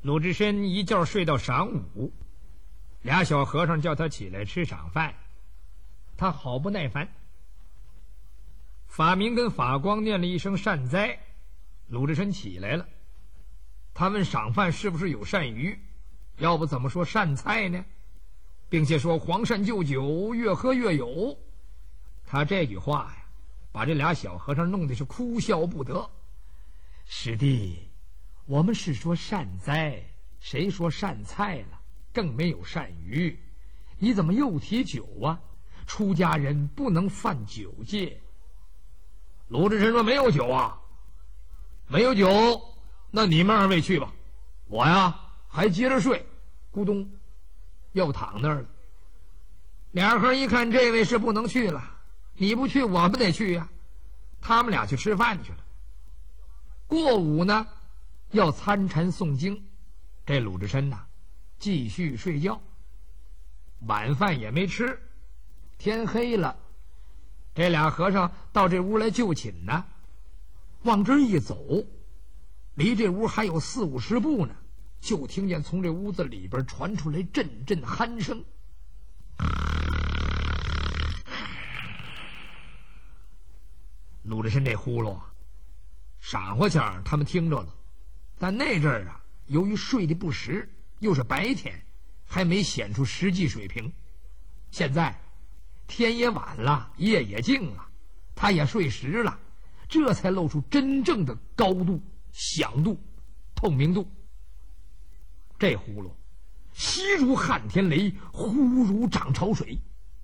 鲁智深一觉睡到晌午，俩小和尚叫他起来吃晌饭，他好不耐烦。法明跟法光念了一声善哉，鲁智深起来了。他问晌饭是不是有鳝鱼，要不怎么说善菜呢？并且说黄鳝就酒，越喝越有。他这句话呀，把这俩小和尚弄得是哭笑不得。师弟，我们是说善哉，谁说善菜了？更没有鳝鱼，你怎么又提酒啊？出家人不能犯酒戒。鲁智深说：“没有酒啊，没有酒，那你们二位去吧，我呀还接着睡。”咕咚，又躺那儿了。俩和尚一看，这位是不能去了，你不去，我们得去呀。他们俩去吃饭去了。过午呢，要参禅诵经，这鲁智深呐，继续睡觉。晚饭也没吃，天黑了。这俩和尚到这屋来就寝呢，往这一走，离这屋还有40-50步呢，就听见从这屋子里边传出来阵阵鼾声。鲁智深这呼噜晌午前他们听着了，但那阵儿啊，由于睡得不实，又是白天，还没显出实际水平。现在天也晚了，夜也静了，他也睡实了，这才露出真正的高度、响度、透明度。这呼噜息如撼天雷，呼如涨潮水。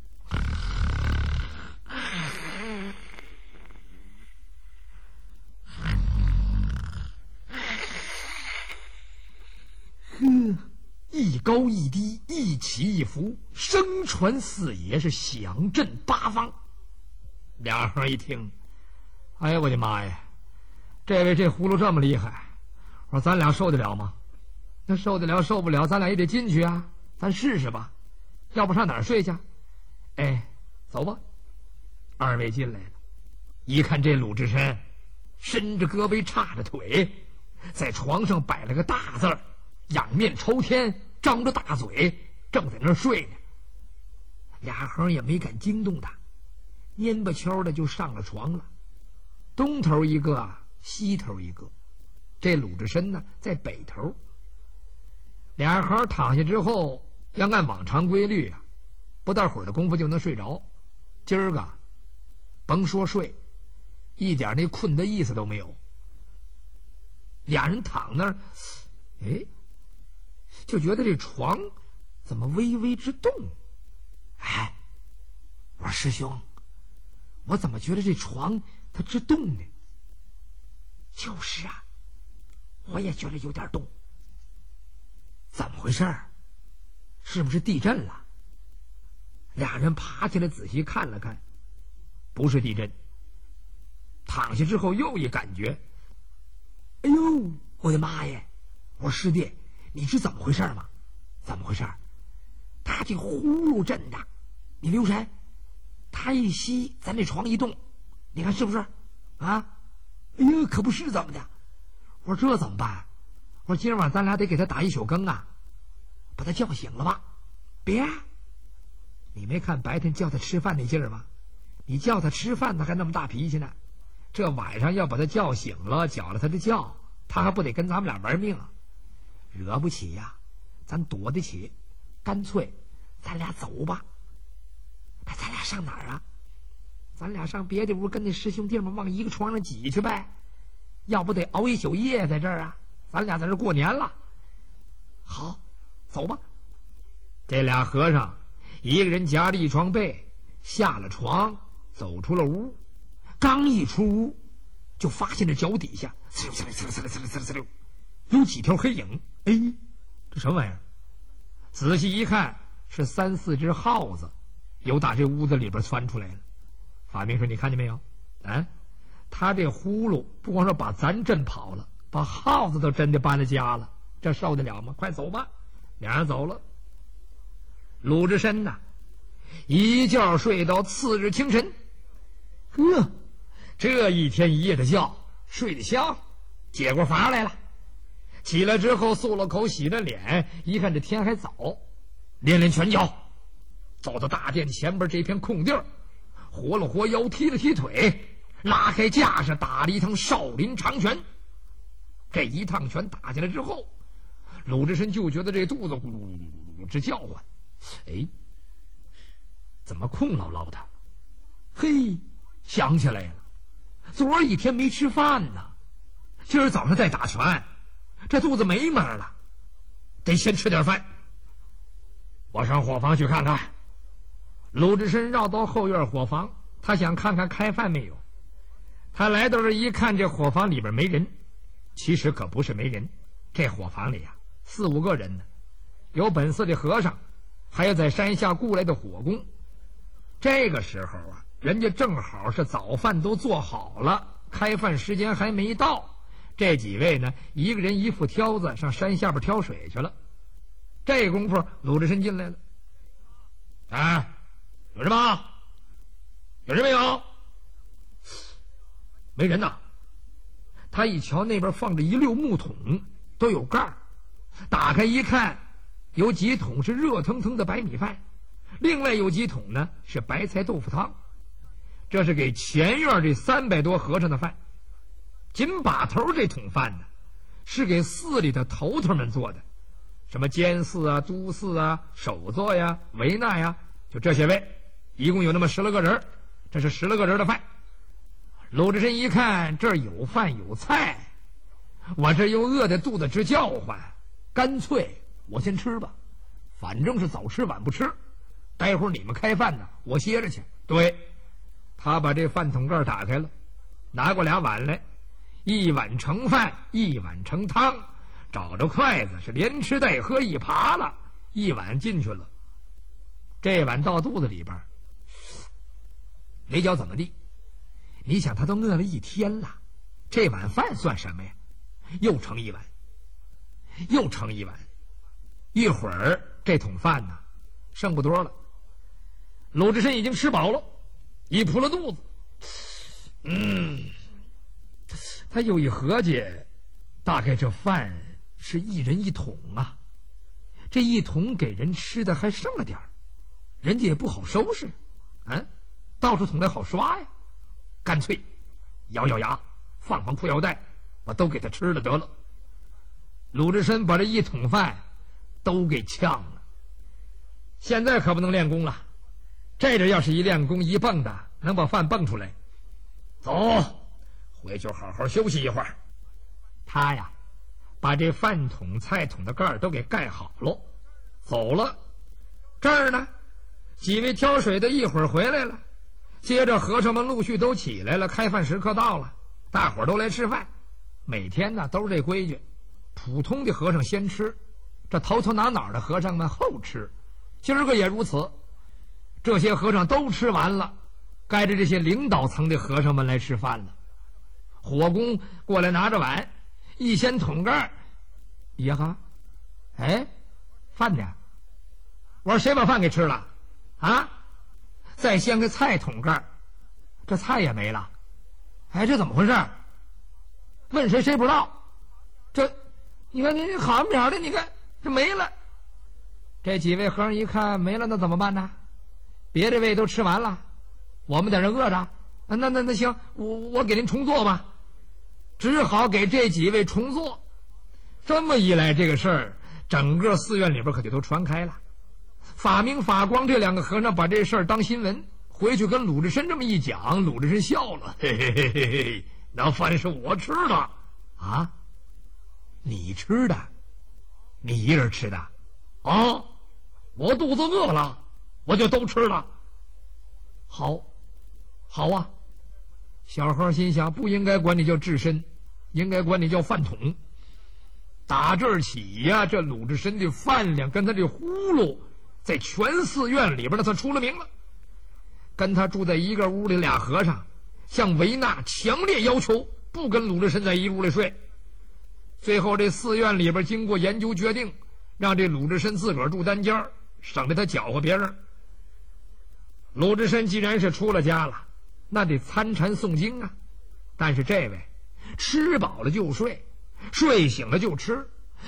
一高一低，一起一伏，声传四野，是响震八方。俩和尚一听，哎呀我的妈呀，这位这呼噜这么厉害，我说咱俩受得了吗？那受得了受不了，咱俩也得进去啊，咱试试吧，要不上哪儿睡去？哎，走吧。二位进来了，一看这鲁智深伸着胳膊叉着腿，在床上摆了个大字儿，仰面朝天，张着大嘴，正在那儿睡呢。俩和尚也没敢惊动他，蔫巴悄的就上了床了。东头一个，西头一个，这鲁智深呢在北头。俩和尚躺下之后，要按往常规律啊，不大会儿的功夫就能睡着。今儿个甭说睡，一点那困的意思都没有。俩人躺那儿，哎，就觉得这床怎么微微之动。哎，我说师兄，我怎么觉得这床它直动呢？就是啊，我也觉得有点动。怎么回事？是不是地震了？俩人爬起来仔细看了看，不是地震。躺下之后又一感觉，哎呦我的妈呀！我说师弟，你知怎么回事吗？怎么回事？他这呼噜震的，你留神，他一吸，咱这床一动，你看是不是啊？哎呦，可不是怎么的。我说这怎么办？我说今儿晚上咱俩得给他打一宿更啊，把他叫醒了吧。别，你没看白天叫他吃饭那劲儿吗？你叫他吃饭他还那么大脾气呢，这晚上要把他叫醒了，搅了他的觉，他还不得跟咱们俩玩命啊？惹不起呀，咱躲得起，干脆咱俩走吧。那咱俩上哪儿啊？咱俩上别的屋跟那师兄弟们往一个床上挤去呗，要不得熬一宿夜在这儿啊？咱俩在这过年了。好，走吧。这俩和尚一个人夹着一床被，下了床，走出了屋。刚一出屋，就发现这脚底下有几条黑影。哎，这什么玩意儿？仔细一看，是3-4只耗子，由打这屋子里边窜出来了。法明说：“你看见没有？啊，他这呼噜不光说把咱震跑了，把耗子都真的搬了家了，这受得了吗？快走吧。”俩人走了。鲁智深呐，一觉睡到次日清晨。这一天一夜的觉睡得香，解过乏来了。 起来之后漱了口，洗了脸，一看这天还早，连连拳脚，走到大殿前边这片空地儿，活了活腰，踢了踢腿，拉开架势，打了一趟少林长拳。这一趟拳打下来之后，鲁智深就觉得这肚子咕噜噜噜噜直叫唤，哎，怎么空落落的？嘿，想起来了，昨儿一天没吃饭呢，今儿早上再打拳，这肚子没门了，得先吃点饭。我上伙房去看看。鲁智深绕到后院伙房，他想看看开饭没有。他来到这一看，这伙房里边没人。其实可不是没人，这伙房里啊4、5个人呢，有本寺的和尚，还有在山下雇来的火工。这个时候啊，人家正好是早饭都做好了，开饭时间还没到。这几位呢，一个人一副挑子上山下边挑水去了。这功夫鲁智深进来了。哎，有人吗？有人没有？没人呐。他一瞧那边放着一溜木桶，都有盖儿，打开一看，有几桶是热腾腾的白米饭，另外有几桶呢是白菜豆腐汤。这是给前院这300多和尚的饭。紧把头这桶饭呢，是给寺里的头头们做的，什么监寺啊、都寺啊、首座呀、维那呀，就这些位，一共有那么10来个人，这是10来个人的饭。鲁智深一看这儿有饭有菜，我这又饿得肚子直叫唤，干脆我先吃吧，反正是早吃晚不吃，待会儿你们开饭呢，我歇着去。对，他把这饭桶盖打开了，拿过2碗来，一碗盛饭，一碗盛汤，找着筷子是连吃带喝一扒了，一碗进去了。这碗到肚子里边没觉怎么地，你想他都饿了一天了，这碗饭算什么呀？又盛一碗，又盛一碗，一会儿这桶饭呢剩不多了。鲁智深已经吃饱了，一扑了肚子，他又一合计，大概这饭是一人一桶啊，这一桶给人吃的还剩了点儿，人家也不好收拾，到处桶来好刷呀，干脆咬咬牙，放裤腰带，把都给他吃了得了。鲁智深把这一桶饭都给呛了。现在可不能练功了，这阵要是一练功一蹦的，能把饭蹦出来。走，回去好好休息一会儿。他呀，把这饭桶菜桶的盖儿都给盖好了，走了。这儿呢，几位挑水的一会儿回来了，接着和尚们陆续都起来了，开饭时刻到了，大伙儿都来吃饭。每天呢都是这规矩，普通的和尚先吃，这头头脑脑的和尚们后吃，今儿个也如此。这些和尚都吃完了，该着这些领导层的和尚们来吃饭了。火工过来拿着碗，一掀桶盖，呀哈，哎，饭呢？我说谁把饭给吃了啊？再掀个菜桶盖，这菜也没了。哎，这怎么回事？问谁谁不知道。这你看你好不好的，你看这没了。这几位和尚一看没了，那怎么办呢？别的位都吃完了，我们在这饿着，那行，我给您重做吧。只好给这几位重做。这么一来，这个事儿整个寺院里边可就都传开了。法明法光这2个和尚把这事儿当新闻，回去跟鲁智深这么一讲，鲁智深笑了，嘿嘿嘿嘿嘿，那饭是我吃的啊？你吃的？你一人吃的？啊，我肚子饿了，我就都吃了。好，好啊。小和尚心想，不应该管你叫智深，应该管你叫饭桶。打这儿起呀，这鲁智深的饭量跟他这呼噜在全寺院里边呢，他出了名了。跟他住在一个屋里俩和尚向维那强烈要求不跟鲁智深在一屋里睡。最后这寺院里边经过研究决定，让这鲁智深自个儿住单间，省得他搅和别人。鲁智深既然是出了家了，那得参禅诵经啊。但是这位吃饱了就睡，睡醒了就吃，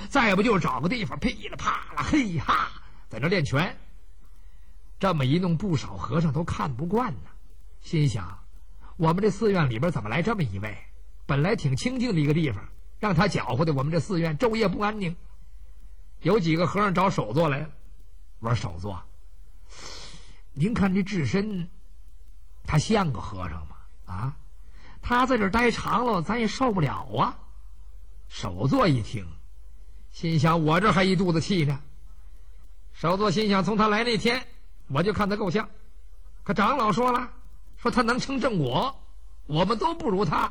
再不就找个地方噼里啪啦嘿哈在那练拳。这么一弄，不少和尚都看不惯呢，心想我们这寺院里边怎么来这么一位，本来挺清静的一个地方，让他搅和的我们这寺院昼夜不安宁。有几个和尚找首座来了，我说首座，您看这智深他像个和尚吗？啊，他在这儿待长了咱也受不了啊。首座一听，心想我这还一肚子气呢。首座心想，从他来那天我就看他够呛，可长老说了，说他能成正果，我们都不如他。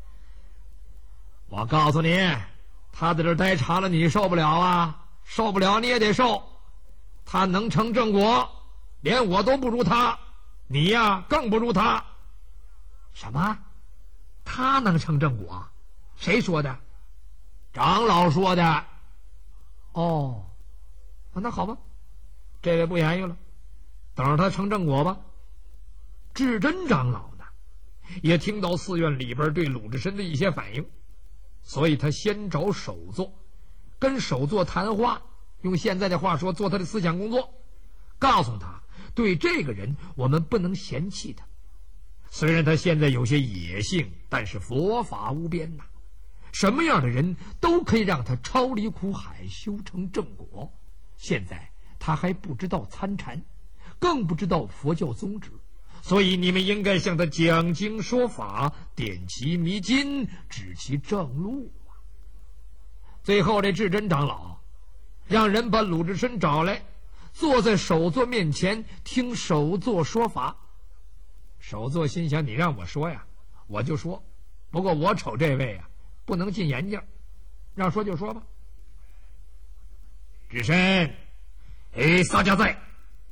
我告诉你，他在这儿待长了你受不了啊，受不了你也得受。他能成正果，连我都不如他，你呀更不如他。什么？他能成正果？谁说的？长老说的。哦，那好吧，这位不言语了，等着他成正果吧。智真长老呢，也听到寺院里边对鲁智深的一些反应，所以他先找首座，跟首座谈话，用现在的话说，做他的思想工作，告诉他对这个人我们不能嫌弃他，虽然他现在有些野性，但是佛法无边呐，什么样的人都可以让他超离苦海，修成正果。现在他还不知道参禅，更不知道佛教宗旨，所以你们应该向他讲经说法，点其迷津，指其正路啊。最后这智真长老让人把鲁智深找来，坐在首座面前听首座说法。首座心想，你让我说呀我就说，不过我瞅这位啊不能进眼睛，让说就说吧。智深，洒家在，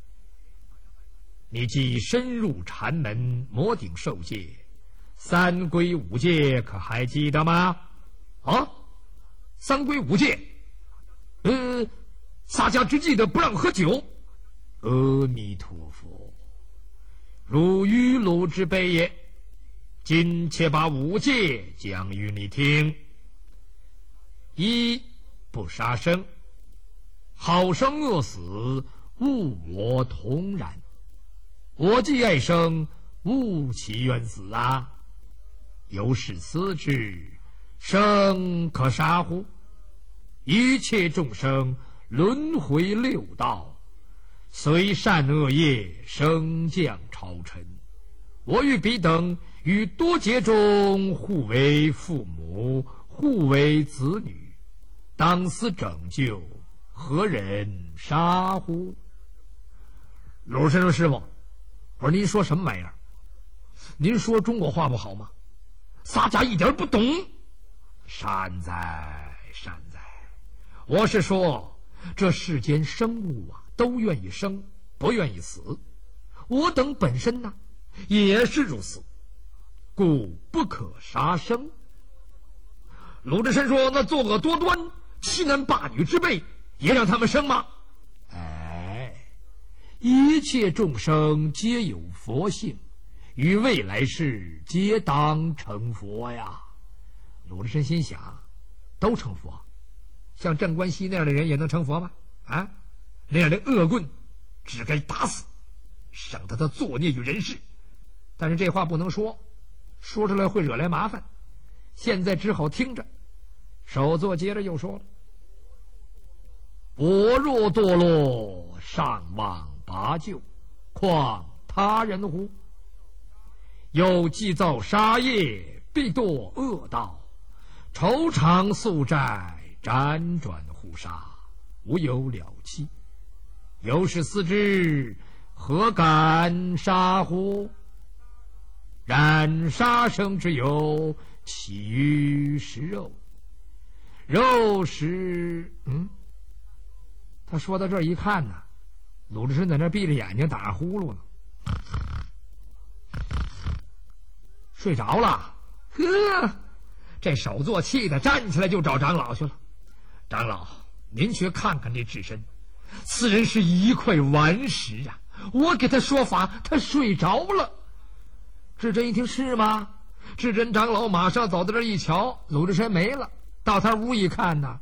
你既深入禅门，摩顶受戒，三规五戒可还记得吗？啊，三规五戒，洒家只记得不让喝酒。阿弥陀佛，如雨露之悲也。今且把五戒讲与你听。一，不杀生，好生恶死，物我同然。我既爱生，勿其愿死啊！由是思之，生可杀乎？一切众生轮回六道，随善恶业升降超尘。我与彼等于多劫中，互为父母，互为子女，当思拯救，何人杀乎？鲁智深说：“师傅，我说您说什么玩意儿？您说中国话不好吗？洒家一点不懂。善哉善哉，我是说这世间生物啊，都愿意生，不愿意死。我等本身呢，也是如此，故不可杀生。”鲁智深说：“那作恶多端、欺男霸女之辈，也让他们生吗？”一切众生皆有佛性，于未来世皆当成佛呀。鲁智深心想，都成佛，像镇关西那样的人也能成佛吗？啊，那样的恶棍只该打死，省得他作孽于人世。但是这话不能说，说出来会惹来麻烦，现在只好听着。首座接着又说了：“我若堕落，尚望拔救，况他人乎？有既造杀业，必堕恶道，愁偿宿债，辗转互杀，无有了期。由是思之，何敢杀乎？然杀生之有，起于食肉。肉食……他说到这儿一看呢，鲁智深在那闭着眼睛打着呼噜呢，睡着了。呵，这首座气的站起来就找长老去了。长老，您去看看这智深，此人是一块顽石啊！我给他说法，他睡着了。智真一听，是吗？智真长老马上走到这儿一瞧，鲁智深没了，到他屋一看呢，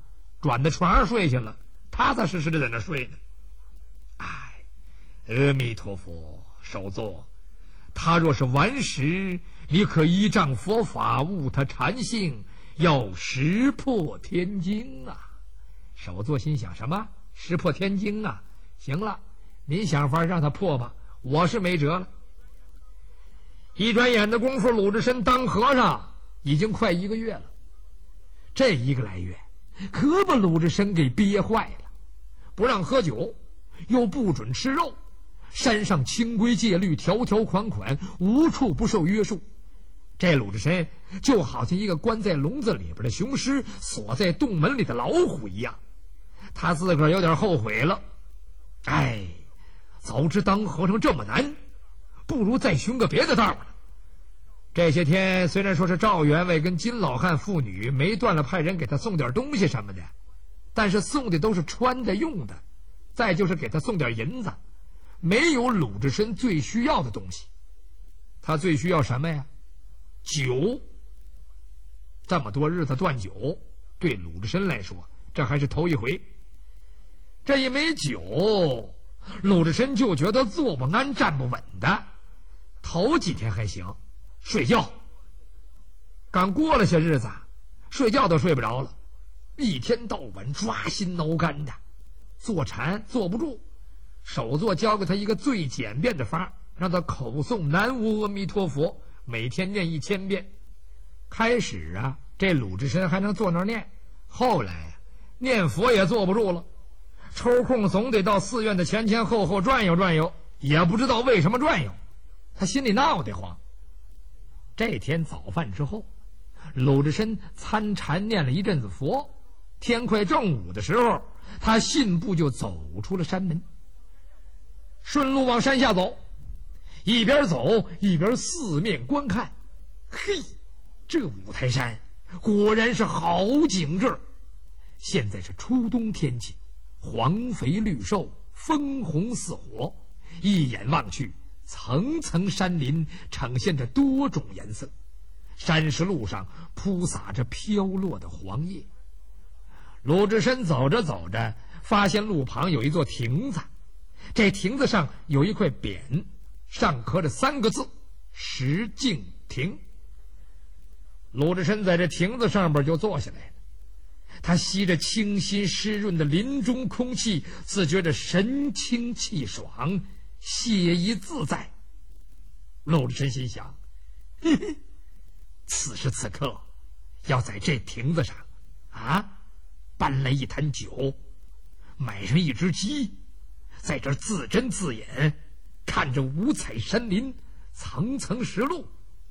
转到床上睡去了，踏踏实实的在那睡呢。哎，阿弥陀佛，首座，他若是顽石，你可依仗佛法悟他禅性，要识破天经啊！首座心想，什么识破天经啊？行了，您想法让他破吧，我是没辙了。一转眼的功夫，鲁智深当和尚已经快1个月了。这1个来月可把鲁智深给憋坏了，不让喝酒，又不准吃肉，山上清规戒律条条款款，无处不受约束。这鲁智深就好像一个关在笼子里边的雄狮，锁在洞门里的老虎一样。他自个儿有点后悔了，哎，早知当和尚这么难，不如再寻个别的道了。这些天虽然说是赵员外跟金老汉父女没断了派人给他送点东西什么的，但是送的都是穿的用的，再就是给他送点银子，没有鲁智深最需要的东西。他最需要什么呀？酒。这么多日子断酒，对鲁智深来说这还是头一回。这一没酒，鲁智深就觉得坐不安站不稳的。头几天还行，睡觉。刚过了些日子，睡觉都睡不着了，一天到晚抓心挠肝的，坐禅坐不住。首座教给他一个最简便的法，让他口诵南无阿弥陀佛，每天念1000遍。开始啊，这鲁智深还能坐那儿念，后来念佛也坐不住了，抽空总得到寺院的前后转悠转悠，也不知道为什么转悠，他心里闹得慌。这天早饭之后，鲁智深参禅念了一阵子佛，天快正午的时候，他信步就走出了山门，顺路往山下走，一边走一边四面观看。嘿，这五台山果然是好景致。现在是初冬天气，黄肥绿瘦，枫红似火，一眼望去，层层山林呈现着多种颜色，山石路上铺洒着飘落的黄叶。鲁智深走着走着，发现路旁有一座亭子，这亭子上有一块匾，上刻着3个字：石径亭。鲁智深在这亭子上边就坐下来了，他吸着清新湿润的林中空气，自觉着神清气爽，写意自在。鲁智深心想，嘿嘿，此时此刻要在这亭子上搬来一坛酒，买上一只鸡，在这自斟自饮，看着五彩山林，层层石路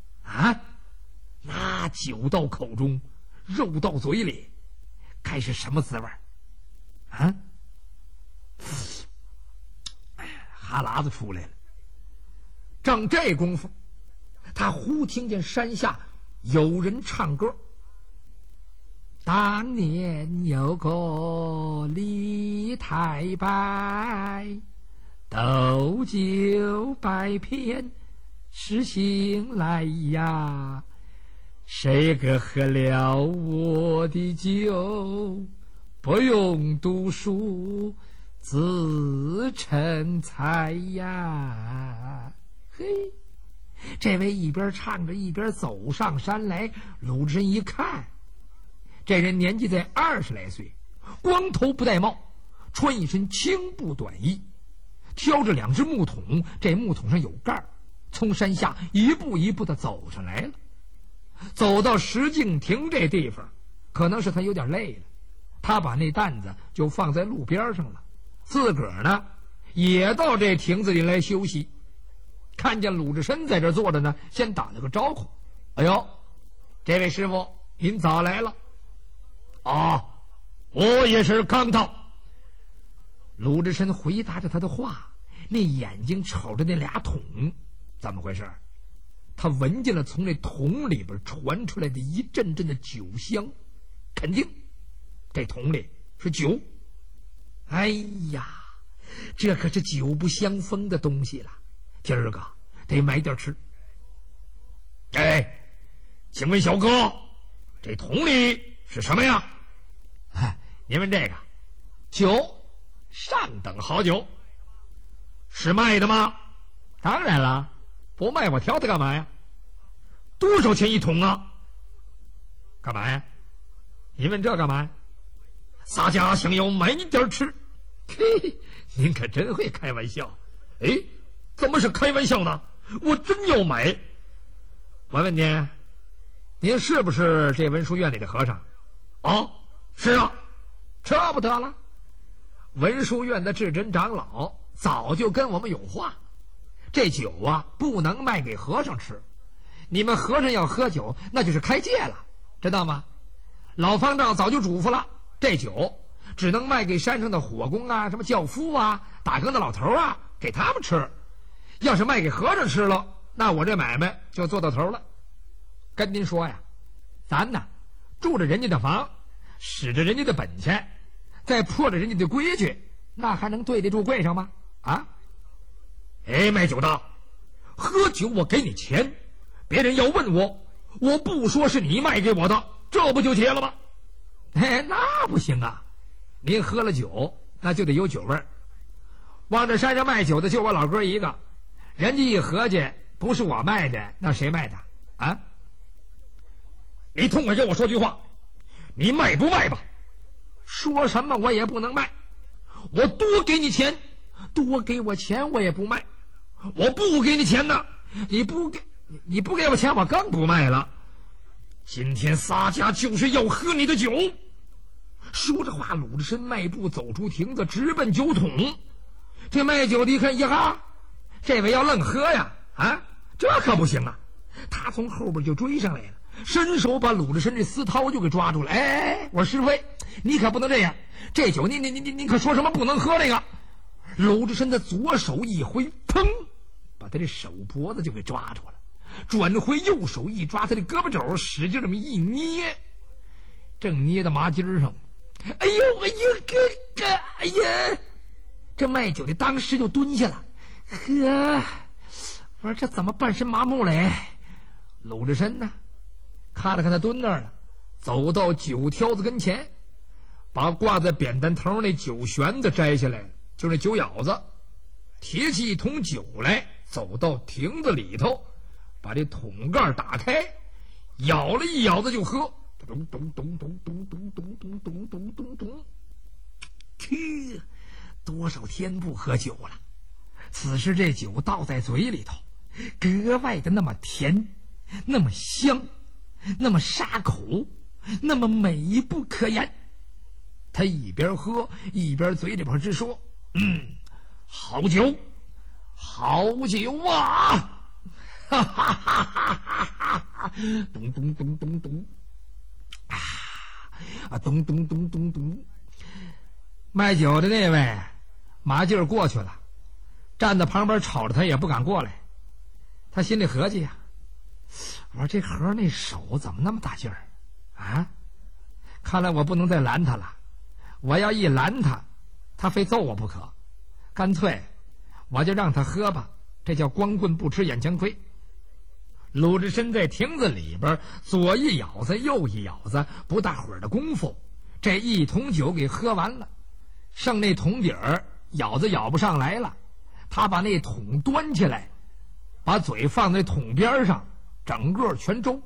那酒到口中，肉到嘴里，该是什么滋味哈喇子出来了。正这功夫，他忽听见山下有人唱歌。当年有个李太白，斗酒百篇是醒来呀，谁个喝了我的酒，不用读书自成才呀。嘿，这位一边唱着一边走上山来。鲁智深一看，这人年纪在20来岁，光头不戴帽，穿一身青布短衣，挑着2只木桶，这木桶上有盖，从山下一步一步的走上来了。走到石径亭这地方，可能是他有点累了，他把那担子就放在路边上了，自个儿呢也到这亭子里来休息。看见鲁智深在这坐着呢，先打了个招呼：哎呦，这位师傅您早来了。我也是刚到。鲁智深回答着他的话，那眼睛瞅着那2桶，怎么回事？他闻见了从那桶里边传出来的一阵阵的酒香，肯定这桶里是酒。哎呀，这可是酒不相逢的东西了，今儿个得买点吃。请问小哥，这桶里是什么呀？ 你们这个酒上等好酒，是卖的吗？当然了，不卖我挑它干嘛呀？多少钱一桶啊？干嘛呀？你问这干嘛呀？洒家想要买一点吃。嘿，您可真会开玩笑。哎，怎么是开玩笑呢？我真要买。我问您，您是不是这文殊院里的和尚？啊，是啊。这不得了，文殊院的智真长老早就跟我们有话，这酒啊不能卖给和尚吃，你们和尚要喝酒那就是开戒了，知道吗？老方丈早就嘱咐了，这酒只能卖给山上的火工啊，什么轿夫啊，打更的老头啊，给他们吃。要是卖给和尚吃了，那我这买卖就做到头了。跟您说呀，咱呢住着人家的房，使着人家的本钱，再破着人家的规矩，那还能对得住柜上吗？啊！哎，卖酒的，喝酒我给你钱，别人要问我，我不说是你卖给我的，这不就结了吗？哎，那不行啊！您喝了酒，那就得有酒味儿。往这山上卖酒的就我老哥一个，人家一合计，不是我卖的，那谁卖的啊？你痛快跟我说句话，你卖不卖吧？说什么我也不能卖，我多给你钱，多给我钱我也不卖。我不给你钱呢，你不给我钱，我更不卖了。今天洒家就是要喝你的酒。说着话，鲁智深迈步走出亭子，直奔酒桶。这卖酒的一看，呀，这位要愣喝呀，啊，这可不行啊！他从后边就追上来了，伸手把鲁智深这丝绦就给抓住了。哎，我说师傅，你可不能这样，这酒你可说什么不能喝这个？鲁智深的左手一挥，砰，把他这手脖子就给抓住了，转回右手一抓他的胳膊肘，使劲这么一捏，正捏到麻筋上。哎呦哎呦哥，哎呀！这卖酒的当时就蹲下了，呵，我说这怎么半身麻木嘞？鲁智深呢，看了看他蹲那儿了，走到酒挑子跟前，把挂在扁担头那酒旋子摘下来，就那酒舀子，提起一桶酒来，走到亭子里头，把这桶盖打开，舀了一舀子就喝，咚咚咚咚咚咚咚咚咚咚咚咚，呵，多少天不喝酒了，此时这酒倒在嘴里头，格外的那么甜，那么香，那么沙口，那么美不可言。他一边喝一边嘴里边直说：“好酒，好酒啊！”哈哈哈哈哈！咚咚咚咚咚，啊，咚咚咚咚咚。卖酒的那位麻劲儿过去了，站在旁边瞅着他也不敢过来。他心里合计呀，我说这盒那手怎么那么大劲儿啊？看来我不能再拦他了，我要一拦他，他非揍我不可。干脆我就让他喝吧，这叫光棍不吃眼前亏。鲁智深在亭子里边左一舀子右一舀子，不大会儿的功夫，这一桶酒给喝完了，剩那桶底儿舀子舀不上来了，他把那桶端起来，把嘴放在桶边上，整个全周。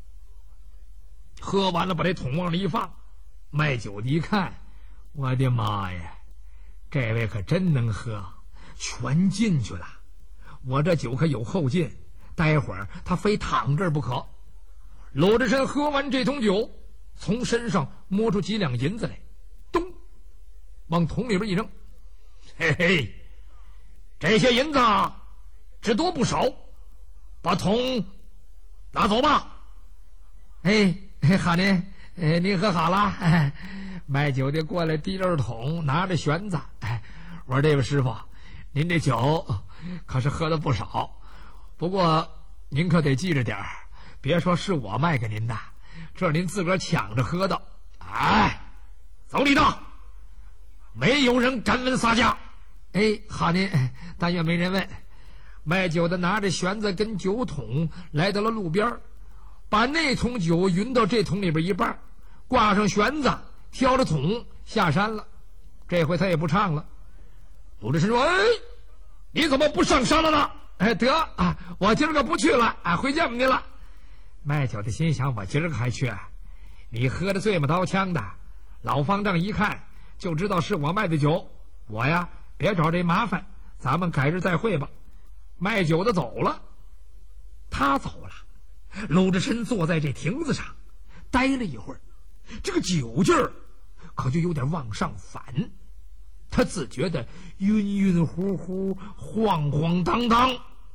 喝完了，把这桶往里一放，卖酒的一看，我的妈呀，这位可真能喝，全进去了。我这酒可有后劲，待会儿他非躺这儿不可。鲁智深喝完这桶酒，从身上摸出几两银子来，咚，往桶里边一扔。嘿嘿，这些银子只多不少，把桶拿走吧。哎，好呢，您喝好了。卖酒的过来提着桶，拿着旋子。我说这位师傅，您这酒可是喝了不少，不过您可得记着点儿，别说是我卖给您的，这是您自个儿抢着喝的。哎，走你的，没有人敢问洒家。哎，好呢，但愿没人问。卖酒的拿着旋子跟酒桶来到了路边，把那桶酒匀到这桶里边一半，挂上旋子， 挑着桶下山了。这回他也不唱了。鲁智深说：“哎，你怎么不上山了呢？哎，得啊，我今儿个不去了，哎，回见你了。”卖酒的心想：我今儿个还去？你喝得醉嘛刀枪的，老方丈一看就知道是我卖的酒，我呀别找这麻烦，咱们改日再会吧。卖酒的走了，他走了，鲁智深坐在这亭子上待了一会儿，这个酒劲儿可就有点往上反，他自觉得晕晕乎乎，晃晃荡荡。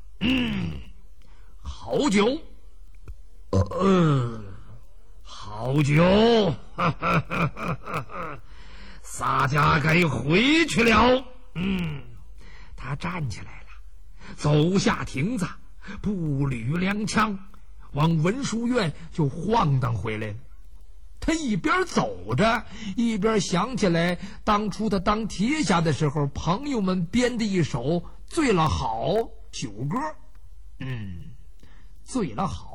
好酒，好酒，洒家该回去了。他站起来了，走下亭子，步履踉跄，往文殊院就晃荡回来了。他一边走着，一边想起来当初他当铁侠的时候，朋友们编的一首醉了好酒歌。醉了好，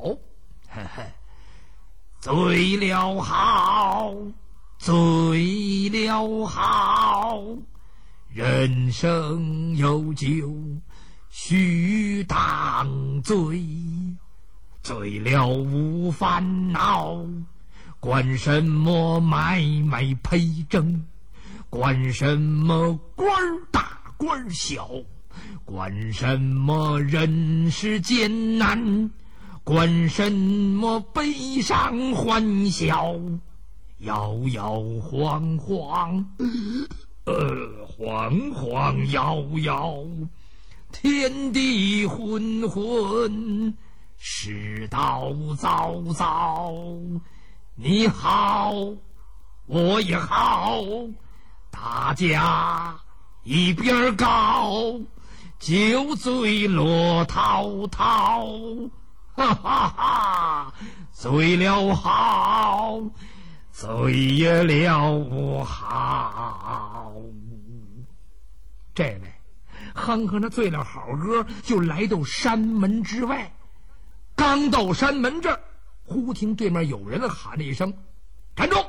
醉了好，醉了好，人生有酒须当醉，醉了无烦恼，管什么买卖赔挣，管什么官大官小，管什么人世艰难，管什么悲伤欢笑，摇摇晃晃，晃晃摇摇，天地昏昏，世道糟糟。你好，我也好，大家一边高，酒醉落滔滔，哈哈哈！醉了好，醉也了不好。这位哼哼着醉了好歌，就来到山门之外。刚到山门这儿，忽听对面有人喊了一声：“站住！”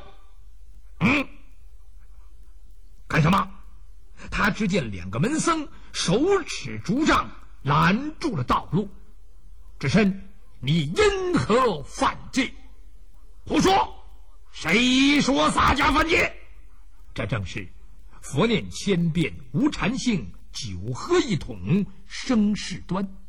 干什么？他只见两个门僧手持竹杖拦住了道路。智深，你因何犯戒？胡说！谁说洒家犯戒？这正是佛念千遍无禅性，酒喝一桶生事端。